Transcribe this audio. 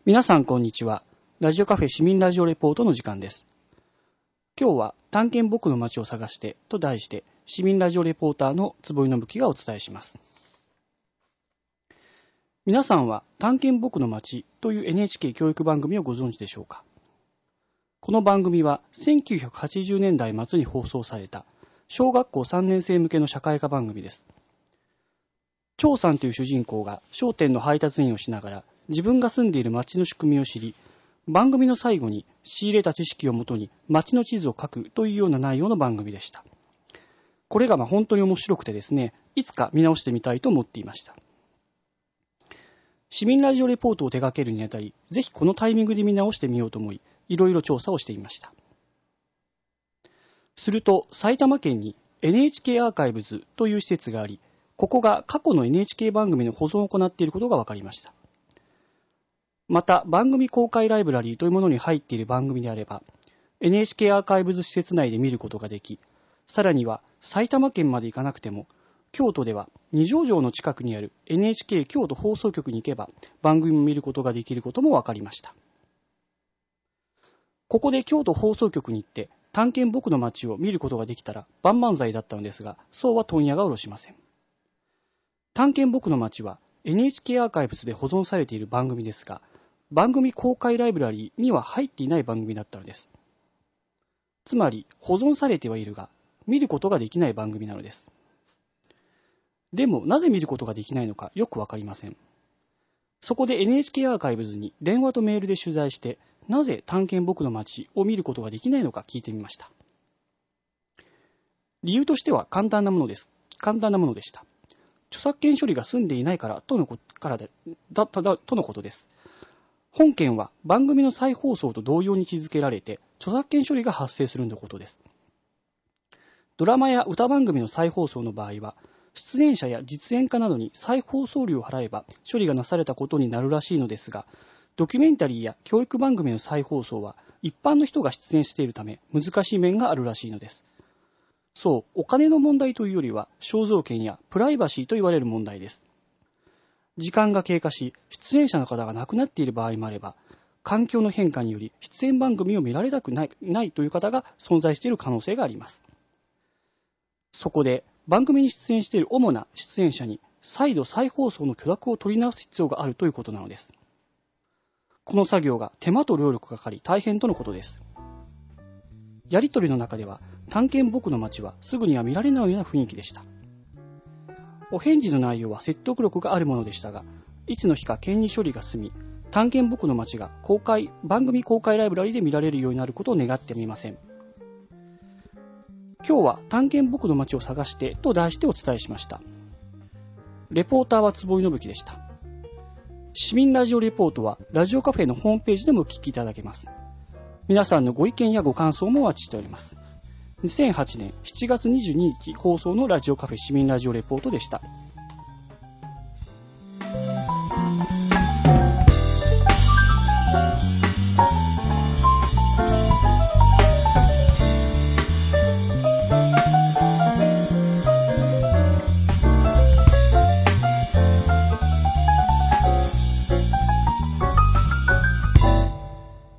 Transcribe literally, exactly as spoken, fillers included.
皆さんこんにちは。ラジオカフェ市民ラジオレポートの時間です。今日は探検僕の街を探してと題して市民ラジオレポーターの坪井信樹がお伝えします。皆さんは探検僕の街という エヌエイチケー 教育番組をご存知でしょうか。この番組はせんきゅうひゃくはちじゅうねんだい末に放送された小学校さんねん生向けの社会科番組です。張さんという主人公が商店の配達員をしながら自分が住んでいる町の仕組みを知り、番組の最後に仕入れた知識をもとに町の地図を書くというような内容の番組でした。これがまあ本当に面白くてですね、いつか見直してみたいと思っていました。市民ラジオレポートを手掛けるにあたり、ぜひこのタイミングで見直してみようと思い、いろいろ調査をしていました。すると、埼玉県に エヌエイチケー アーカイブズという施設があり、ここが過去の エヌエイチケー 番組の保存を行っていることが分かりました。また、番組公開ライブラリーというものに入っている番組であれば、エヌエイチケー アーカイブズ施設内で見ることができ、さらには埼玉県まで行かなくても、京都では二条城の近くにある エヌエイチケー 京都放送局に行けば、番組を見ることができることも分かりました。ここで京都放送局に行って、探検僕の街を見ることができたら万々歳だったのですが、そうは問屋が下ろしません。探検僕の街は エヌエイチケー アーカイブスで保存されている番組ですが、番組公開ライブラリーには入っていない番組だったのです。つまり保存されてはいるが見ることができない番組なのです。でもなぜ見ることができないのかよくわかりません。そこで エヌエイチケー アーカイブズに電話とメールで取材して、なぜ探検僕の街を見ることができないのか聞いてみました。理由としては簡単なものです。簡単なものでした。著作権処理が済んでいないからとのこからでだっただとのことです。本件は番組の再放送と同様に位置づけられて著作権処理が発生するのことです。ドラマや歌番組の再放送の場合は、出演者や実演家などに再放送料を払えば処理がなされたことになるらしいのですが、ドキュメンタリーや教育番組の再放送は一般の人が出演しているため難しい面があるらしいのです。そう、お金の問題というよりは肖像権やプライバシーと言われる問題です。時間が経過し、出演者の方が亡くなっている場合もあれば、環境の変化により出演番組を見られたくない、ないという方が存在している可能性があります。そこで、番組に出演している主な出演者に再度再放送の許諾を取り直す必要があるということなのです。この作業が手間と労力がかかり大変とのことです。やり取りの中では、探検僕の街はすぐには見られないような雰囲気でした。お返事の内容は説得力があるものでしたが、いつの日か権利処理が済み、探検僕の街が公開番組公開ライブラリで見られるようになることを願ってみません。今日は探検僕の街を探してと題してお伝えしました。レポーターは坪井信樹でした。市民ラジオレポートはラジオカフェのホームページでもお聞きいただけます。皆さんのご意見やご感想もお待ちしております。にせんはちねんしちがつにじゅうににち放送のラジオカフェ市民ラジオレポートでした。